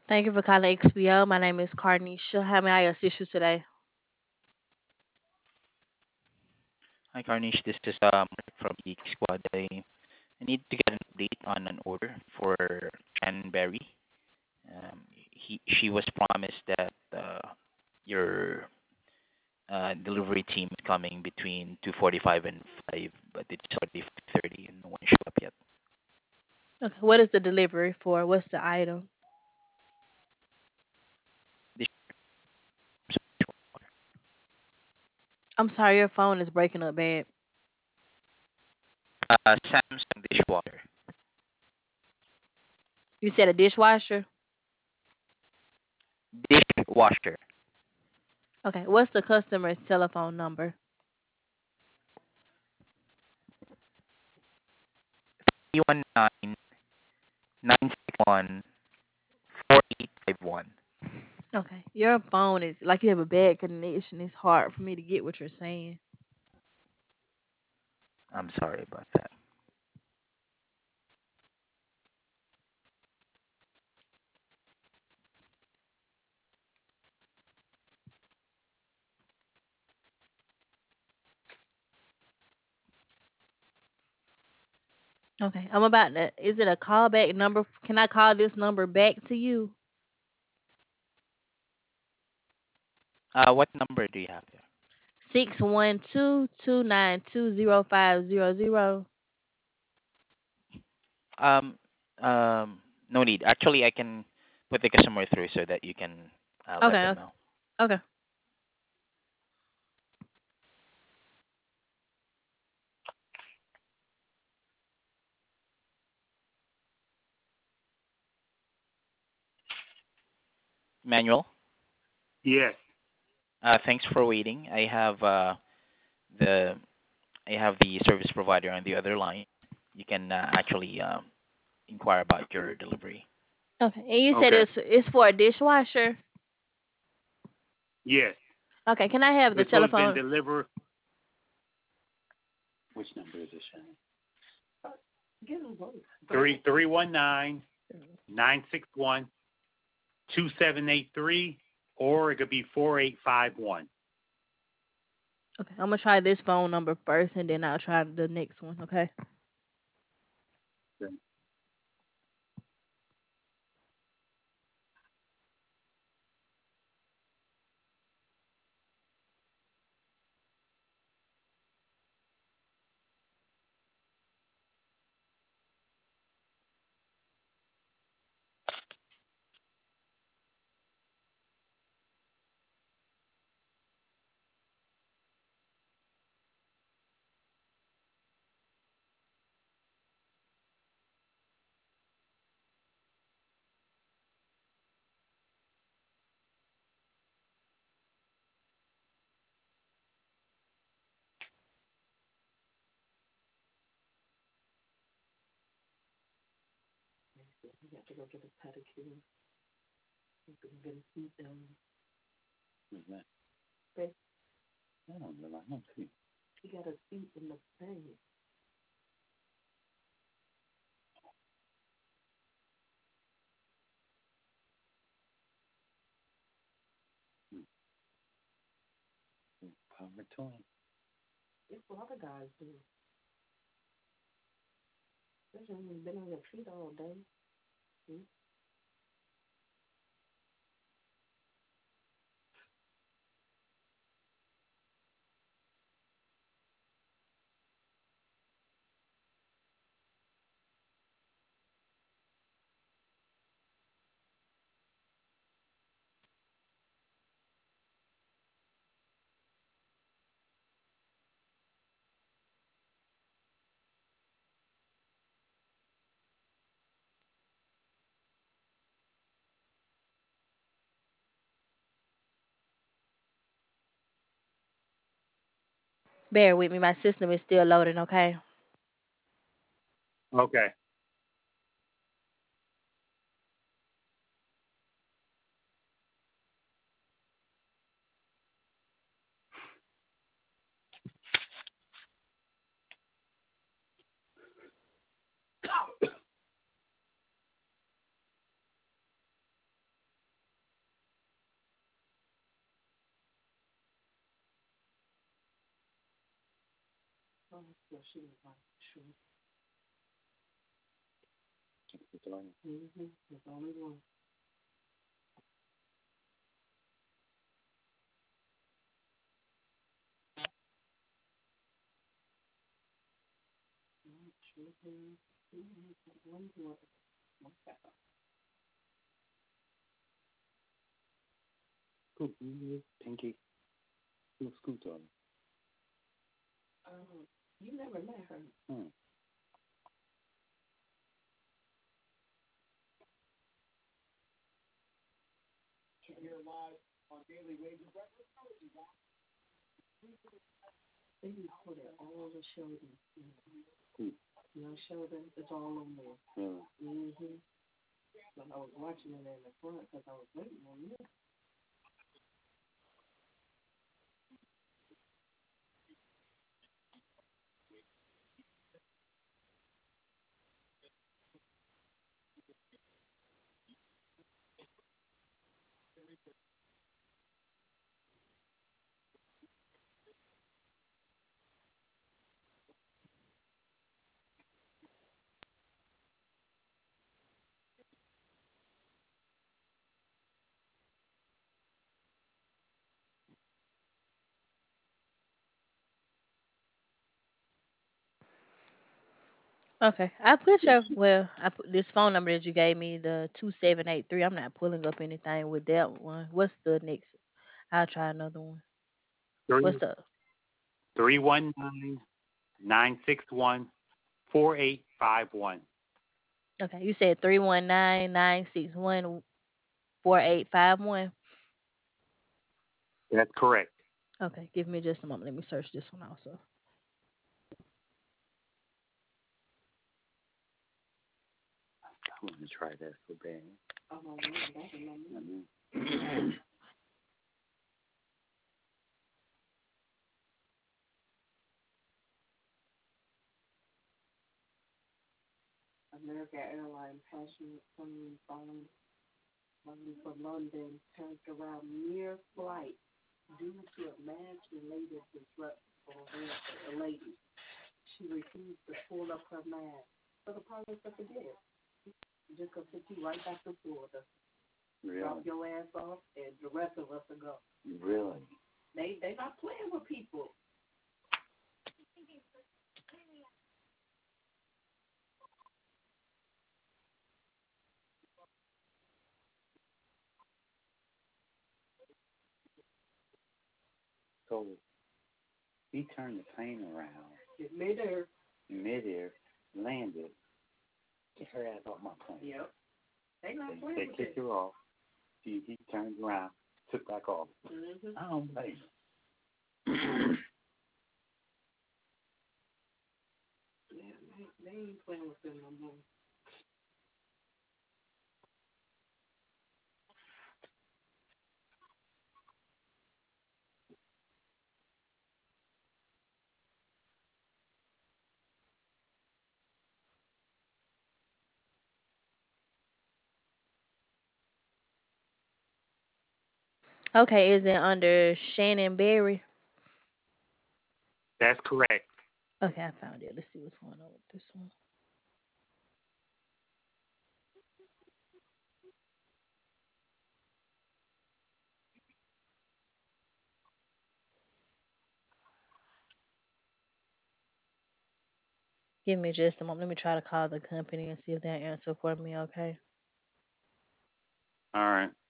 Thank you for calling XPO. My name is Carnisha. How may I assist you today? Hi, Carnish. This is Mark from Geek Squad. I need to get an update on an order for Cranberry. She was promised that your delivery team is coming between 2:45 and 5, but it's already 5:30 and no one showed up yet. Okay, what is the delivery for? What's the item? This I'm sorry, your phone is breaking up bad. Samsung dishwater. You said a dishwasher? Dishwasher. Okay, what's the customer's telephone number? 319 961 4851. Okay, your phone is like you have a bad connection. It's hard for me to get what you're saying. I'm sorry about that. Okay, I'm about to. Is it a callback number? Can I call this number back to you? What number do you have there? 612-292-0500. Um, no need. Actually, I can put the customer through so that you can let Okay, them okay, know. okay. Manuel, Yes. thanks for waiting. The I have the service provider on the other line. You can actually inquire about your delivery. Okay, and you said Okay. it's for a dishwasher. Yes. Okay, can I have the This one's been telephone? delivered. Which number is this, Shannon? 319 961 2783, or it could be 4851. Okay, I'm gonna try this phone number first, and then I'll try the next one. Okay. Who's that? I don't know. I don't see. Power tool. Bear with me. My system is still loading. Okay. Okay. Scoop, Pinky. Who's Scoop on? Hmm. Scoop. Yeah. Okay, I put this phone number that you gave me, the 2783. I'm not pulling up anything with that one. What's the next? I'll try another one. What's Three the 319-961-4851. Okay, you said 319-961-4851. That's correct. Okay, give me just a moment. Let me search this one also. I want to try that so bad. Really? Really? So he turned the plane around in midair, landed, get her ass off my plane. Yep. They kicked her off. He turned around, took back off. I don't blame him. Okay, is it under Shannon Berry? That's correct. Okay, I found it. Let's see what's going on with this one. Give me just a moment. Let me try to call the company and see if they'll answer for me. Okay. All right.